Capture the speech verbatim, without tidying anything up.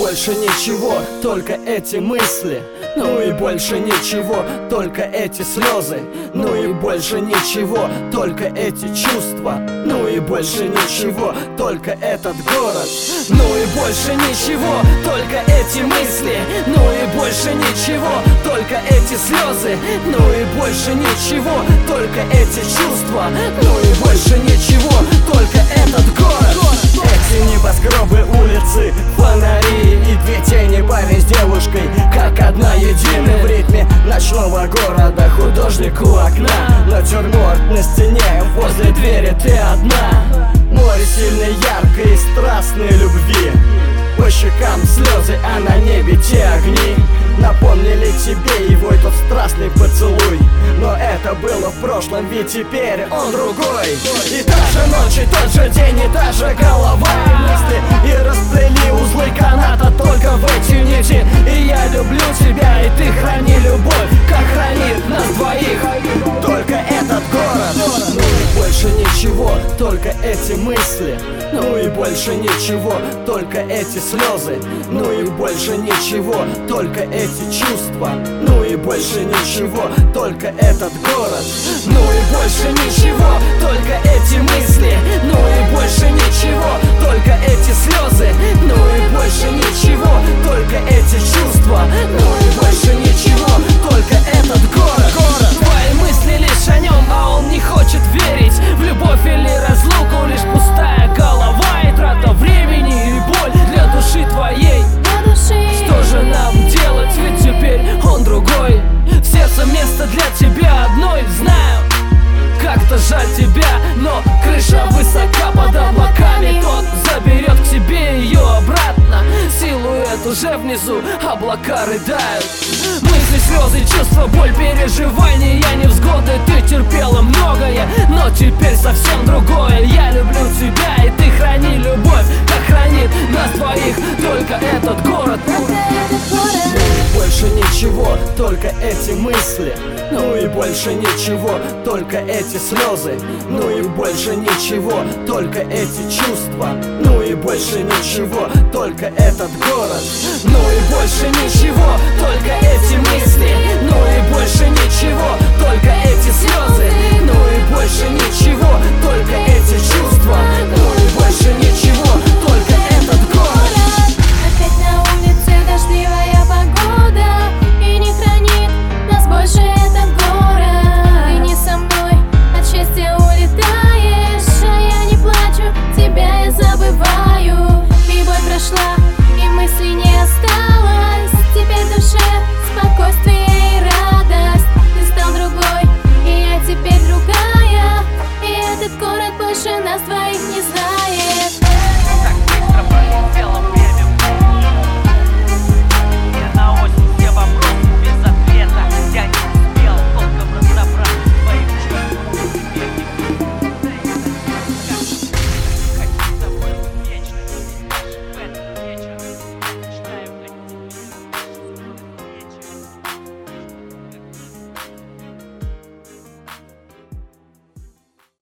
больше ничего, только эти мысли. Ну и больше ничего, только эти слезы. Ну и больше ничего, только эти чувства. Ну и больше ничего, только этот город. Ну и больше ничего, только эти мысли. Ну и больше ничего, только эти слезы. Ну и больше ничего, только эти чувства. Ну и больше ничего, только этот город. Эти небоскребы, улицы, фонари и две тени, парень с девушкой, как одна единая в ритме ночного города. Художник у окна, натюрморт на стене, возле двери ты одна. Море сильной, яркой и страстной любви. По щекам слезы, а на небе те огни напомнили тебе его тот страстный поцелуй. Но это было в прошлом, ведь теперь он другой. И та же ночь, и тот же день, и та же голова и мысли, и расплели узлы каната только в эти нити. И я люблю тебя, и ты храни любовь, как хранит нас двоих только этот город. Ну и больше ничего, только эти мысли. Ну и больше ничего, только эти слезы. Ну и больше ничего, только эти чувства. Ну и больше ничего, только этот город. Ну и больше ничего, только эти мысли. Ну и больше ничего, только эти слезы. Ну и больше ничего, только эти чувства. Ну и больше ничего, только этот город. Твои мысли лишь о нем, а он не хочет верить в любовь или разлуку, лишь пустая голова и трата времени и боль для души твоей. Что же нам делать, ведь теперь он другой. В сердце место для тебя одной, знаю. Как-то жаль тебя, но крыша высока под облаками. Тот заберет к себе ее обратно. Силуэт уже внизу, облака рыдают. Мысли, слезы, чувства, боль, переживания, невзгоды. Ты терпела многое, но теперь совсем другое. Я люблю тебя, и ты храни любовь, как хранит нас двоих только этот город. Больше ничего, только эти мысли. Ну и больше ничего, только эти слезы. Ну и больше ничего, только эти чувства. Ну и больше ничего, только этот город. Ну и больше ничего, только эти мысли. Ну и больше ничего, только эти слезы. Ну и больше ничего, только эти